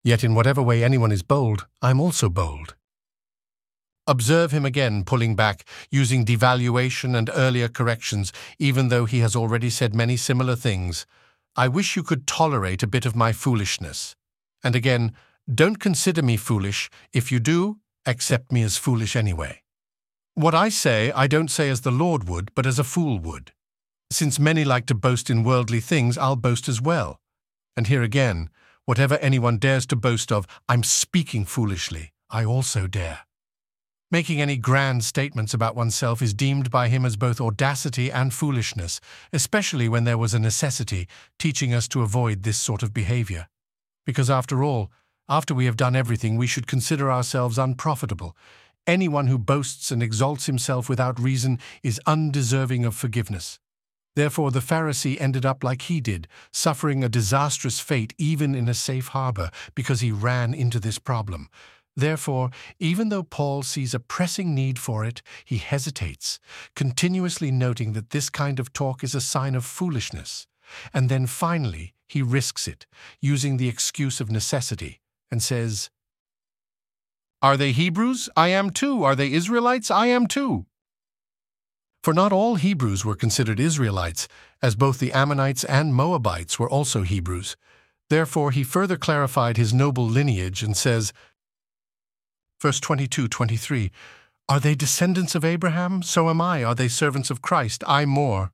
Yet in whatever way anyone is bold, I am also bold. Observe him again pulling back, using devaluation and earlier corrections, even though he has already said many similar things. I wish you could tolerate a bit of my foolishness. And again, don't consider me foolish. If you do, accept me as foolish anyway. What I say, I don't say as the Lord would, but as a fool would. Since many like to boast in worldly things, I'll boast as well. And here again, whatever anyone dares to boast of, I'm speaking foolishly. I also dare. Making any grand statements about oneself is deemed by him as both audacity and foolishness, especially when there was a necessity teaching us to avoid this sort of behavior. Because after all, after we have done everything, we should consider ourselves unprofitable. Anyone who boasts and exalts himself without reason is undeserving of forgiveness. Therefore the Pharisee ended up like he did, suffering a disastrous fate even in a safe harbor, because he ran into this problem. Therefore, even though Paul sees a pressing need for it, he hesitates, continuously noting that this kind of talk is a sign of foolishness. And then finally, he risks it, using the excuse of necessity, and says, "Are they Hebrews? I am too. Are they Israelites? I am too." For not all Hebrews were considered Israelites, as both the Ammonites and Moabites were also Hebrews. Therefore, he further clarified his noble lineage and says, verse 22-23, "Are they descendants of Abraham? So am I. Are they servants of Christ? I more."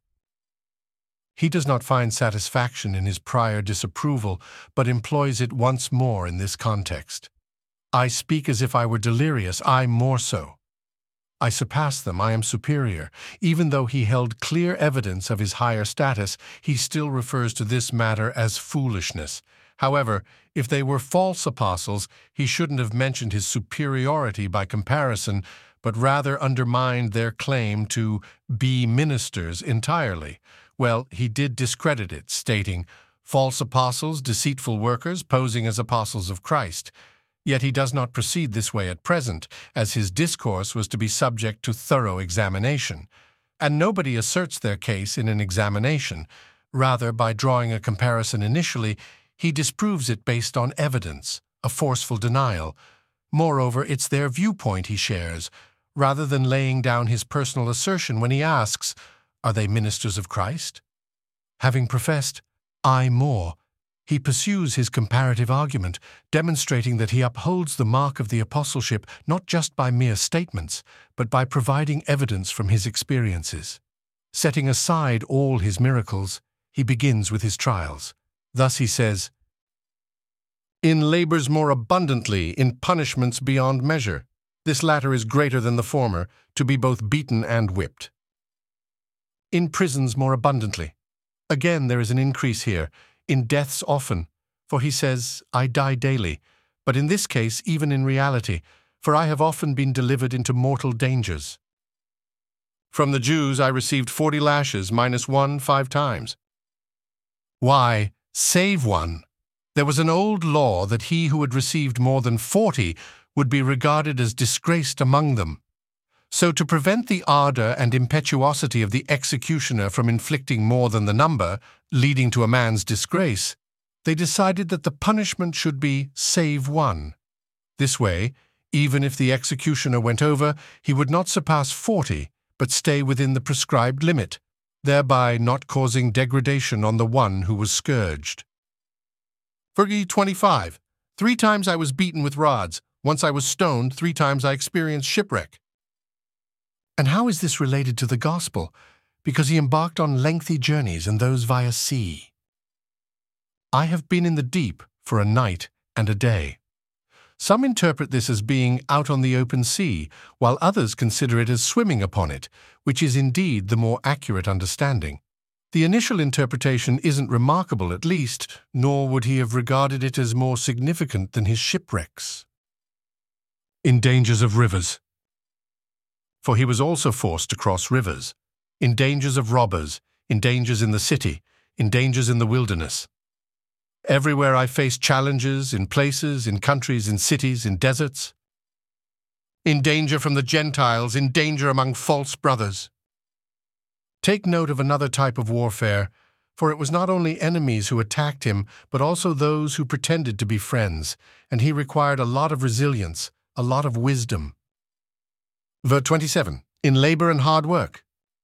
He does not find satisfaction in his prior disapproval, but employs it once more in this context. I speak as if I were delirious, I more so. I surpass them, I am superior. Even though he held clear evidence of his higher status, he still refers to this matter as foolishness. However, if they were false apostles, he shouldn't have mentioned his superiority by comparison, but rather undermined their claim to be ministers entirely. Well, he did discredit it, stating, "False apostles, deceitful workers, posing as apostles of Christ." Yet he does not proceed this way at present, as his discourse was to be subject to thorough examination. And nobody asserts their case in an examination. Rather, by drawing a comparison initially, he disproves it based on evidence, a forceful denial. Moreover, it's their viewpoint he shares, rather than laying down his personal assertion when he asks, "Are they ministers of Christ?" Having professed, "I more," he pursues his comparative argument, demonstrating that he upholds the mark of the apostleship not just by mere statements, but by providing evidence from his experiences. Setting aside all his miracles, he begins with his trials. Thus he says, "In labors more abundantly, in punishments beyond measure. This latter is greater than the former, to be both beaten and whipped. In prisons more abundantly." Again, there is an increase here. In deaths often, for he says, "I die daily," but in this case even in reality, for I have often been delivered into mortal dangers. From the Jews I received 40 lashes minus 1 5 times. Why, save one. There was an old law that he who had received more than 40 would be regarded as disgraced among them. So to prevent the ardor and impetuosity of the executioner from inflicting more than the number, leading to a man's disgrace, they decided that the punishment should be save one. This way, even if the executioner went over, he would not surpass 40, but stay within the prescribed limit, thereby not causing degradation on the one who was scourged. Verse 25. 3 times I was beaten with rods. Once I was stoned. 3 times I experienced shipwreck. And how is this related to the gospel? Because he embarked on lengthy journeys, and those via sea. I have been in the deep for a night and a day. Some interpret this as being out on the open sea, while others consider it as swimming upon it, which is indeed the more accurate understanding. The initial interpretation isn't remarkable at least, nor would he have regarded it as more significant than his shipwrecks. In dangers of rivers. For he was also forced to cross rivers, in dangers of robbers, in dangers in the city, in dangers in the wilderness. Everywhere I faced challenges, in places, in countries, in cities, in deserts. In danger from the Gentiles, in danger among false brothers. Take note of another type of warfare, For it was not only enemies who attacked him, but also those who pretended to be friends, and he required a lot of resilience, a lot of wisdom. Verse 27. In labor and hard work.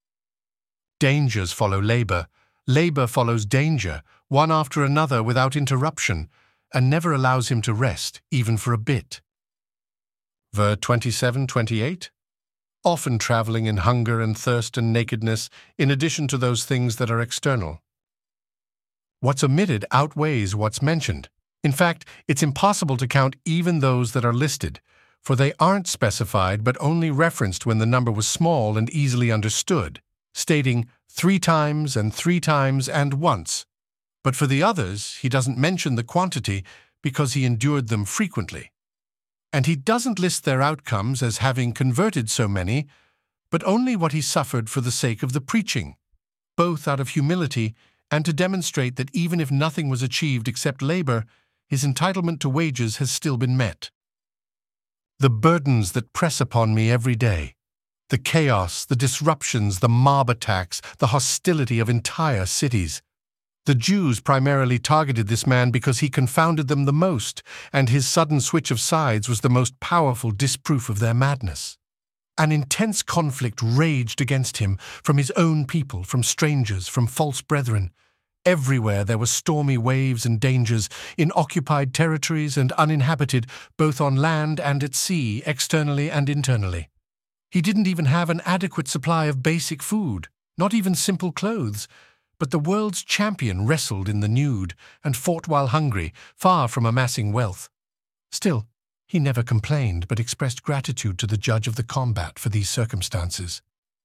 Dangers follow labor. Labor follows danger, one after another without interruption, and never allows him to rest, even for a bit. Verse 27-28. Often traveling in hunger and thirst and nakedness, in addition to those things that are external. What's omitted outweighs what's mentioned. In fact, it's impossible to count even those that are listed, for they aren't specified but only referenced when the number was small and easily understood, stating 3 times and 3 times and once. But for the others, he doesn't mention the quantity because he endured them frequently. And he doesn't list their outcomes as having converted so many, but only what he suffered for the sake of the preaching, both out of humility and to demonstrate that even if nothing was achieved except labor, his entitlement to wages has still been met. The burdens that press upon me every day, the chaos, the disruptions, the mob attacks, the hostility of entire cities. The Jews primarily targeted this man because he confounded them the most, and his sudden switch of sides was the most powerful disproof of their madness. An intense conflict raged against him from his own people, from strangers, from false brethren. Everywhere there were stormy waves and dangers, in occupied territories and uninhabited, both on land and at sea, externally and internally. He didn't even have an adequate supply of basic food, not even simple clothes, but the world's champion wrestled in the nude and fought while hungry, far from amassing wealth. Still, he never complained but expressed gratitude to the judge of the combat for these circumstances.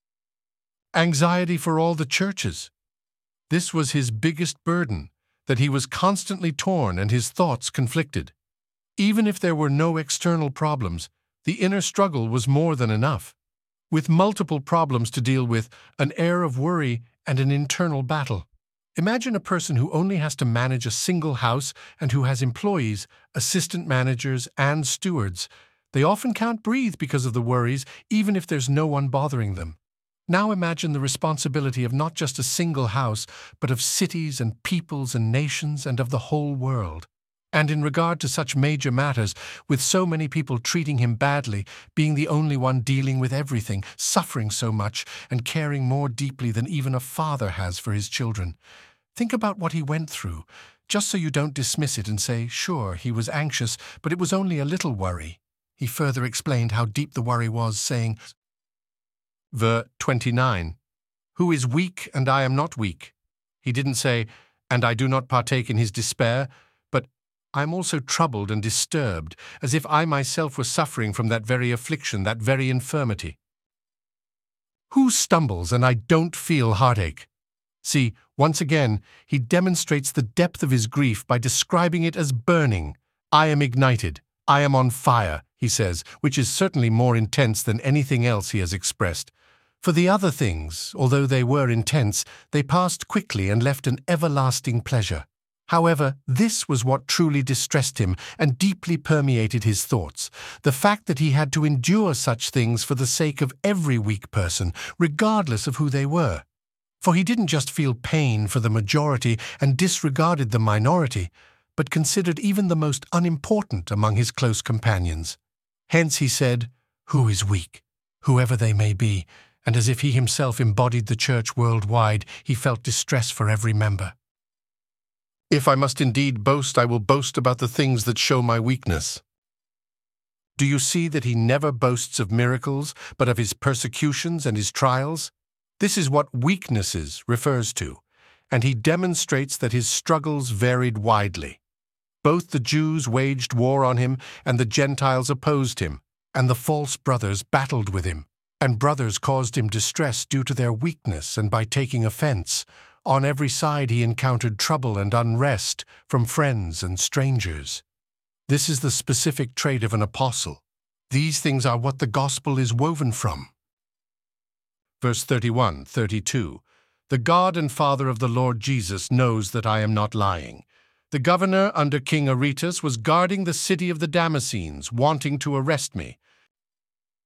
Anxiety for all the churches. This was his biggest burden, that he was constantly torn and his thoughts conflicted. Even if there were no external problems, the inner struggle was more than enough. With multiple problems to deal with, an air of worry, and an internal battle. Imagine a person who only has to manage a single house and who has employees, assistant managers, and stewards. They often can't breathe because of the worries, even if there's no one bothering them. Now imagine the responsibility of not just a single house, but of cities and peoples and nations and of the whole world. And in regard to such major matters, with so many people treating him badly, being the only one dealing with everything, suffering so much, and caring more deeply than even a father has for his children. Think about what he went through, just so you don't dismiss it and say, sure, he was anxious, but it was only a little worry. He further explained how deep the worry was, saying, Verse 29, Who is weak and I am not weak? He didn't say, and I do not partake in his despair, but I am also troubled and disturbed, as if I myself were suffering from that very affliction, that very infirmity. Who stumbles and I don't feel heartache? See, once again, he demonstrates the depth of his grief by describing it as burning. I am ignited. I am on fire, he says, which is certainly more intense than anything else he has expressed. For the other things, although they were intense, they passed quickly and left an everlasting pleasure. However, this was what truly distressed him and deeply permeated his thoughts, the fact that he had to endure such things for the sake of every weak person, regardless of who they were. For he didn't just feel pain for the majority and disregarded the minority, but considered even the most unimportant among his close companions. Hence he said, Who is weak? Whoever they may be, and as if he himself embodied the church worldwide, he felt distress for every member. If I must indeed boast, I will boast about the things that show my weakness. Do you see that he never boasts of miracles, but of his persecutions and his trials? This is what weaknesses refers to, and he demonstrates that his struggles varied widely. Both the Jews waged war on him, and the Gentiles opposed him, and the false brothers battled with him, and brothers caused him distress due to their weakness and by taking offense. On every side he encountered trouble and unrest from friends and strangers. This is the specific trait of an apostle. These things are what the gospel is woven from. Verse 31-32. The God and Father of the Lord Jesus knows that I am not lying. The governor under King Aretas was guarding the city of the Damascenes, wanting to arrest me.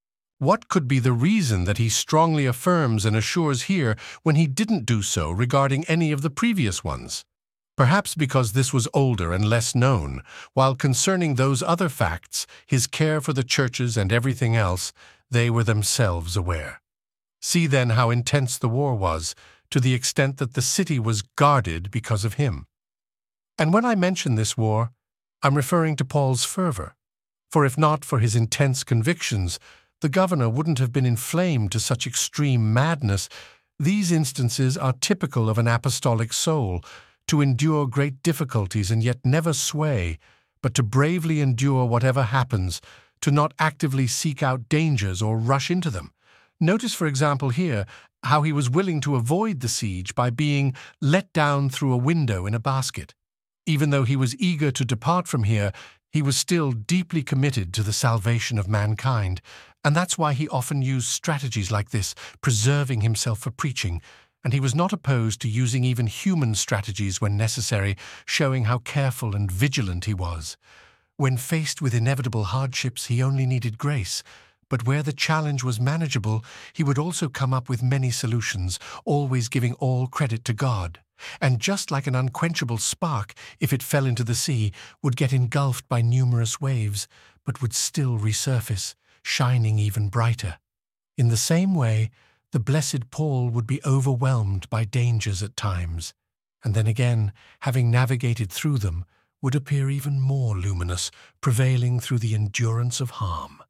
What could be the reason that he strongly affirms and assures here when he didn't do so regarding any of the previous ones? Perhaps because this was older and less known, while concerning those other facts, his care for the churches and everything else, they were themselves aware. See then how intense the war was, to the extent that the city was guarded because of him. And when I mention this war, I'm referring to Paul's fervor. For if not for his intense convictions, the governor wouldn't have been inflamed to such extreme madness. These instances are typical of an apostolic soul, to endure great difficulties and yet never sway, but to bravely endure whatever happens, to not actively seek out dangers or rush into them. Notice, for example, here, how he was willing to avoid the siege by being let down through a window in a basket. Even though he was eager to depart from here, he was still deeply committed to the salvation of mankind, and that's why he often used strategies like this, preserving himself for preaching, and he was not opposed to using even human strategies when necessary, showing how careful and vigilant he was. When faced with inevitable hardships, he only needed grace, but where the challenge was manageable, he would also come up with many solutions, always giving all credit to God. And just like an unquenchable spark, if it fell into the sea, would get engulfed by numerous waves, but would still resurface, shining even brighter. In the same way, the blessed Paul would be overwhelmed by dangers at times, and then again, having navigated through them, would appear even more luminous, prevailing through the endurance of harm.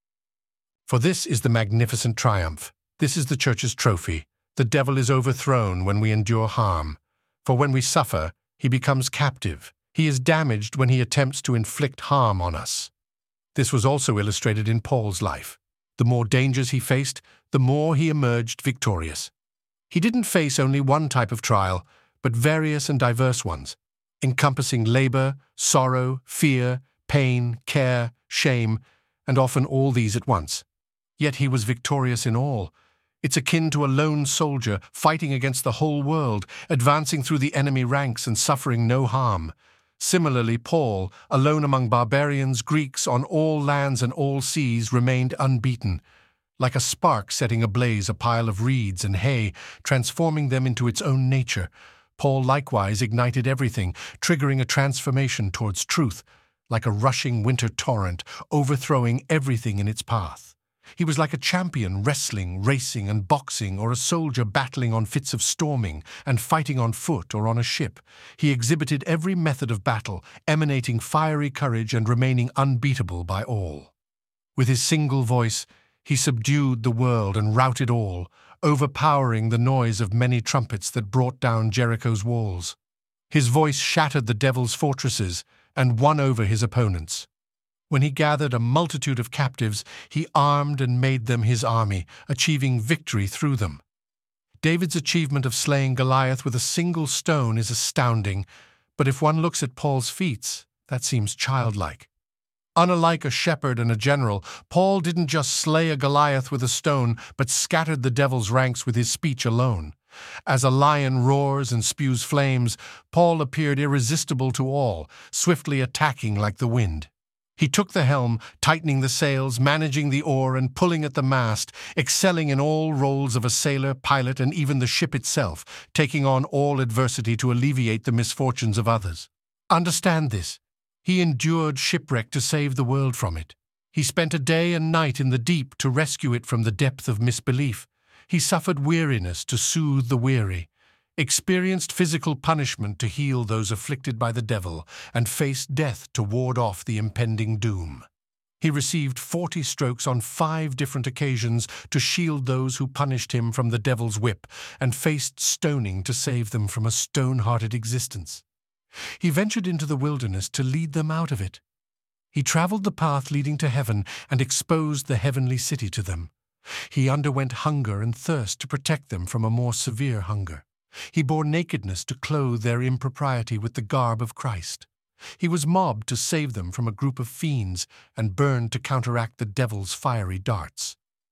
For this is the magnificent triumph. This is the church's trophy. The devil is overthrown when we endure harm. For when we suffer, he becomes captive. He is damaged when he attempts to inflict harm on us. This was also illustrated in Paul's life. The more dangers he faced, the more he emerged victorious. He didn't face only one type of trial, but various and diverse ones, encompassing labor, sorrow, fear, pain, care, shame, and often all these at once. Yet he was victorious in all. It's akin to a lone soldier fighting against the whole world, advancing through the enemy ranks and suffering no harm. Similarly, Paul, alone among barbarians, Greeks, on all lands and all seas, remained unbeaten. Like a spark setting ablaze a pile of reeds and hay, transforming them into its own nature, Paul likewise ignited everything, triggering a transformation towards truth, like a rushing winter torrent, overthrowing everything in its path. He was like a champion wrestling, racing, and boxing, or a soldier battling on fits of storming and fighting on foot or on a ship. He exhibited every method of battle, emanating fiery courage and remaining unbeatable by all. With his single voice, he subdued the world and routed all, overpowering the noise of many trumpets that brought down Jericho's walls. His voice shattered the devil's fortresses and won over his opponents. When he gathered a multitude of captives, he armed and made them his army, achieving victory through them. David's achievement of slaying Goliath with a single stone is astounding, but if one looks at Paul's feats, that seems childlike. Unlike a shepherd and a general, Paul didn't just slay a Goliath with a stone, but scattered the devil's ranks with his speech alone. As a lion roars and spews flames, Paul appeared irresistible to all, swiftly attacking like the wind. He took the helm, tightening the sails, managing the oar, and pulling at the mast, excelling in all roles of a sailor, pilot, and even the ship itself, taking on all adversity to alleviate the misfortunes of others. Understand this. He endured shipwreck to save the world from it. He spent a day and night in the deep to rescue it from the depth of misbelief. He suffered weariness to soothe the weary, experienced physical punishment to heal those afflicted by the devil, and faced death to ward off the impending doom. He received 40 strokes on 5 different occasions to shield those who punished him from the devil's whip, and faced stoning to save them from a stone-hearted existence. He ventured into the wilderness to lead them out of it. He traveled the path leading to heaven and exposed the heavenly city to them. He underwent hunger and thirst to protect them from a more severe hunger. He bore nakedness to clothe their impropriety with the garb of Christ. He was mobbed to save them from a group of fiends and burned to counteract the devil's fiery darts.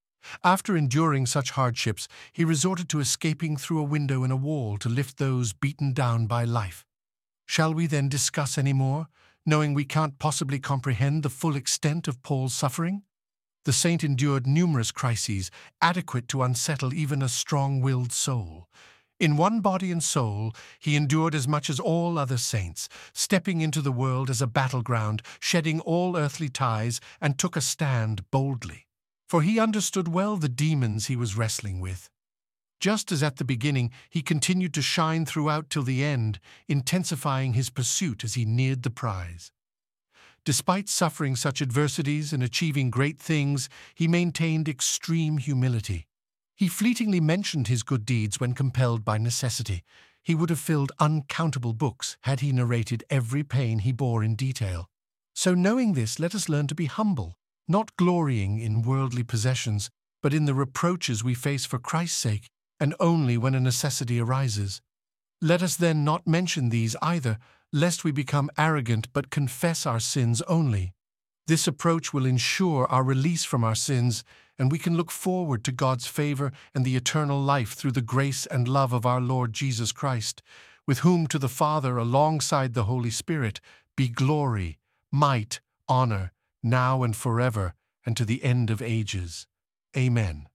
After enduring such hardships, he resorted to escaping through a window in a wall to lift those beaten down by life. Shall we then discuss any more, knowing we can't possibly comprehend the full extent of Paul's suffering? The saint endured numerous crises, adequate to unsettle even a strong-willed soul. In one body and soul, he endured as much as all other saints, stepping into the world as a battleground, shedding all earthly ties, and took a stand boldly. For he understood well the demons he was wrestling with. Just as at the beginning, he continued to shine throughout till the end, intensifying his pursuit as he neared the prize. Despite suffering such adversities and achieving great things, he maintained extreme humility. He fleetingly mentioned his good deeds when compelled by necessity. He would have filled uncountable books had he narrated every pain he bore in detail. So knowing this, let us learn to be humble, not glorying in worldly possessions, but in the reproaches we face for Christ's sake, and only when a necessity arises. Let us then not mention these either, lest we become arrogant but confess our sins only. This approach will ensure our release from our sins, and we can look forward to God's favor and the eternal life through the grace and love of our Lord Jesus Christ, with whom to the Father alongside the Holy Spirit be glory, might, honor, now and forever, and to the end of ages. Amen.